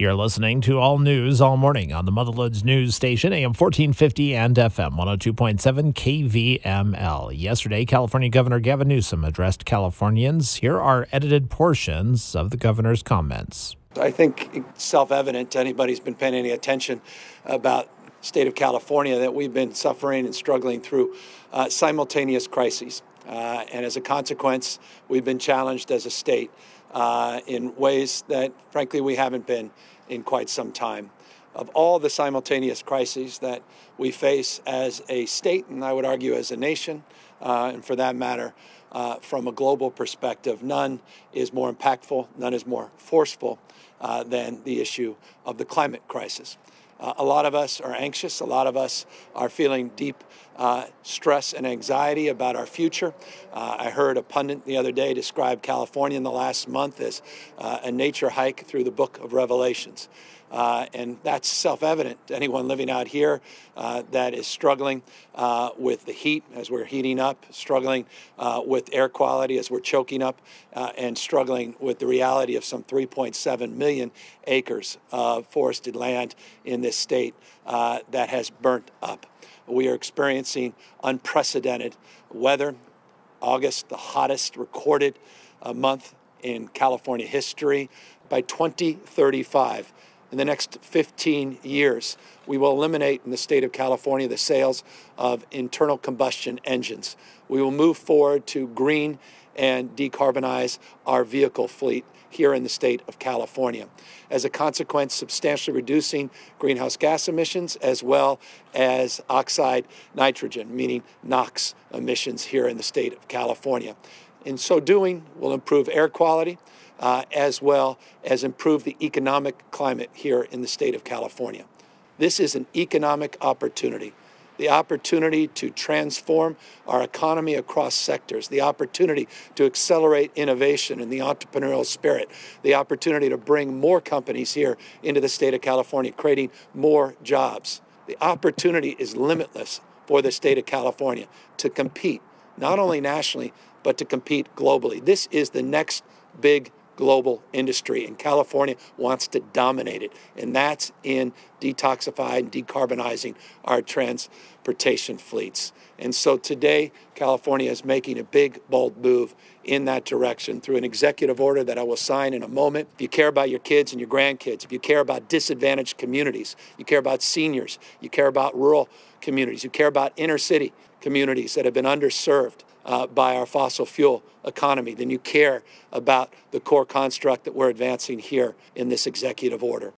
You're listening to All News All Morning on the Motherloads News Station, AM 1450 and FM 102.7 KVML. Yesterday, California Governor Gavin Newsom addressed Californians. Here are edited portions of the governor's comments. I think it's self-evident to anybody who's been paying any attention about the state of California that we've been suffering and struggling through simultaneous crises. And as a consequence, we've been challenged as a state in ways that, frankly, we haven't been in quite some time. Of all the simultaneous crises that we face as a state, and I would argue as a nation, and for that matter, from a global perspective, none is more impactful, none is more forceful than the issue of the climate crisis. A lot of us are anxious. A lot of us are feeling deep stress and anxiety about our future. I heard a pundit the other day describe California in the last month as a nature hike through the book of Revelations. And that's self-evident to anyone living out here that is struggling with the heat as we're heating up, struggling with air quality as we're choking up, and struggling with the reality of some 3.7 million acres of forested land in this state that has burnt up. We are experiencing unprecedented weather. August, the hottest recorded month in California history. By 2035, in the next 15 years, we will eliminate in the state of California the sales of internal combustion engines. We will move forward to green and decarbonize our vehicle fleet here in the state of California. As a consequence, substantially reducing greenhouse gas emissions as well as oxide nitrogen, meaning NOx emissions here in the state of California. In so doing, we'll improve air quality as well as improve the economic climate here in the state of California. This is an economic opportunity. The opportunity to transform our economy across sectors, the opportunity to accelerate innovation and the entrepreneurial spirit, the opportunity to bring more companies here into the state of California, creating more jobs. The opportunity is limitless for the state of California to compete, not only nationally, but to compete globally. This is the next big global industry, and California wants to dominate it, and that's in detoxifying and decarbonizing our transportation fleets. And so today, California is making a big, bold move in that direction through an executive order that I will sign in a moment. If you care about your kids and your grandkids, if you care about disadvantaged communities, you care about seniors, you care about rural communities, you care about inner city communities that have been underserved by our fossil fuel economy, then you care about the core construct that we're advancing here in this executive order.